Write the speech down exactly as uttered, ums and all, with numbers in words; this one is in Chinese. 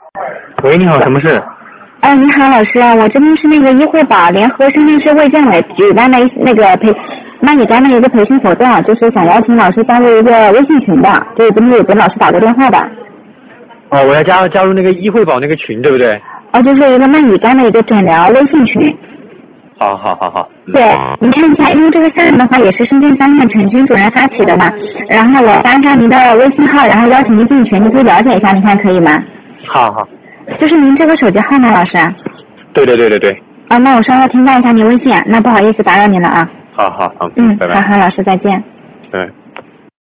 喂，你好，什么事？ 哎，你好，老师啊，我这边是那个医护宝联合深圳市卫健委举办的那个培蚂蚁肝的一个培训活动，就是想邀请老师加入一个微信群的，就是昨天有给老师打过电话的。 哦，我要加加入那个医惠宝那个群，对不对？ 哦，就是一个蚂蚁肝的一个诊疗微信群。 好好好好。 对，你看一下，因为这个项目的话也是深圳三院陈军主任发起的嘛，然后我发上您的微信号，然后邀请您进群，你可以了解一下，你看可以吗？ 好好。 就是您这个手机号吗，老师？ 对对对对对。 啊，那我稍后添加一下您微信，那不好意思打扰您了啊。 好好好。 嗯， 拜拜。 好好，老师再见。 对。